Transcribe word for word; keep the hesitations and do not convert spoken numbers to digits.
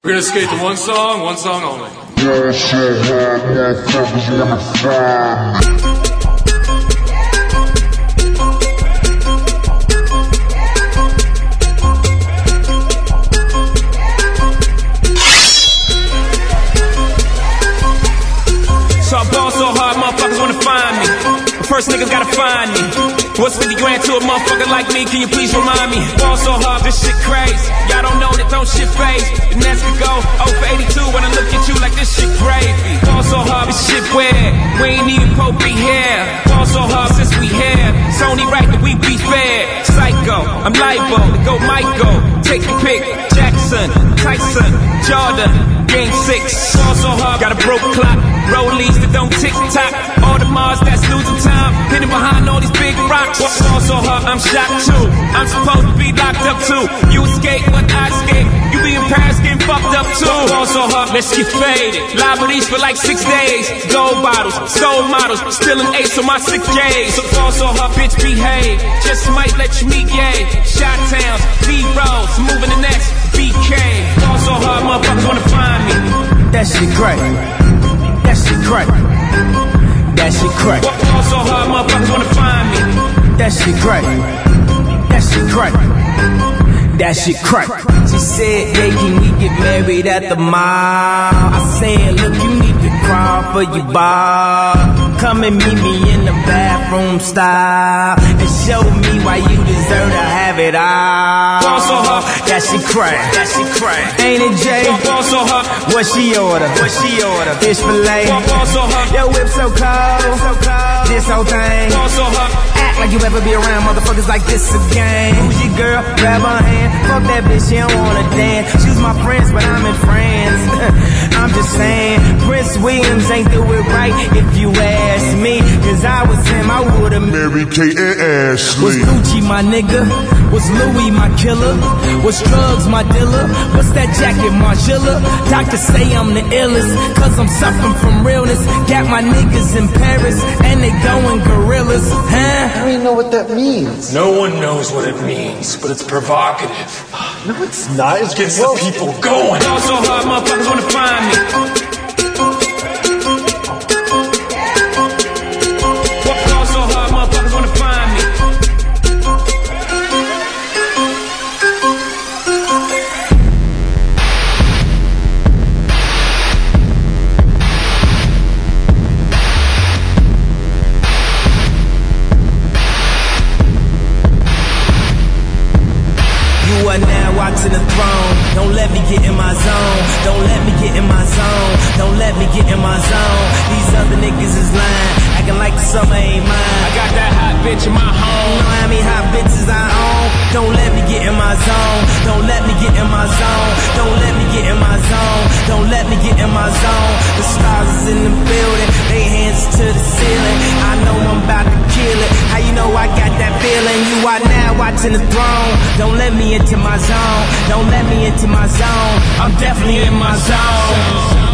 We're gonna skate to one song, one song only. Yeah, shit, yeah, motherfuckers wanna find me. So I ball so hard, motherfuckers wanna find me. But first niggas gotta find me. What's fifty grand to a motherfucker like me? Can you please remind me? Ball so hard, this shit crazy. Y'all don't know that don't shit phase. The next could go oh for eighty-two when I look at you like this shit gravy. Ball so hard, this shit weird. We ain't even Pope be here. Ball so hard since we here. It's only right that we be fair. Psycho, I'm liable to go Michael. Take your pick. Jackson, Tyson, Jordan. Game six, ball so hard, got a broke clock. Rollies that don't tick tock. All the Mars that's losing time, hidden behind all these big rocks. Ball so hard, I'm shocked too. I'm supposed to be locked up too. You escape, but I escape. You be in Paris getting fucked up too. Ball so hard, let's get faded. Liberties for like six days. Gold bottles, soul models, still an ace on my sick days. So ball so hard, bitch behave. Just might let you meet yay. Shot towns, B-rolls, moving the next B K. Ball so hard, motherfuckers wanna find me. That shit crack. That shit crack. That shit crack. Ball so hard, motherfuckers wanna find me. That shit crack. That shit crack. That shit crack. She said, hey, can we get married at the mall? I said, look, you need to crawl for your bar. Come and meet me in the bathroom style and show me why you deserve to have it all. Ball so hard, that shit crack. That shit crack. Ain't it, Jay? Ball so hard, what she order? What she order? Fish fillet. Ball so hard, your whip so cold. So cold. This whole thing. Ball so hard. Act like you ever be around motherfuckers like this again. Who's your girl? Grab her hand. Fuck that bitch, she don't wanna dance. She's my friends, but I'm in France. I'm just saying, Prince Williams ain't do it right if you ask me. Cause I was him, I would've married Kate and Ashley. Was Gucci my nigga? Was Louis my killer? Was drugs my dealer? What's that jacket, Margilla? Doctors say I'm the illest, cause I'm suffering from realness. Got my niggas in Paris, and they going gorillas, huh? I don't even know what that means. No one knows what it means, but it's provocative. No, it's not. It gets the people going. Ball so hard, motherfuckers wanna find me. Ball so hard, motherfuckers wanna find me. You are now watching the throne. Don't let me get in my zone. Don't let me get in my zone. Don't let me get in my zone. These other niggas is lying, acting like the summer ain't mine. I got that hot bitch in my home. You know how many hot bitches I own? Don't let me get in my zone. Don't let me get in my zone. Don't let me get in my zone. Don't let me get in my zone. The stars is in the building, they hands to the ceiling. I know I'm about to kill it. How you know I got that feeling? You are now watching the throne. Don't let me into my zone. Don't let me into my zone. I'm definitely in my zone.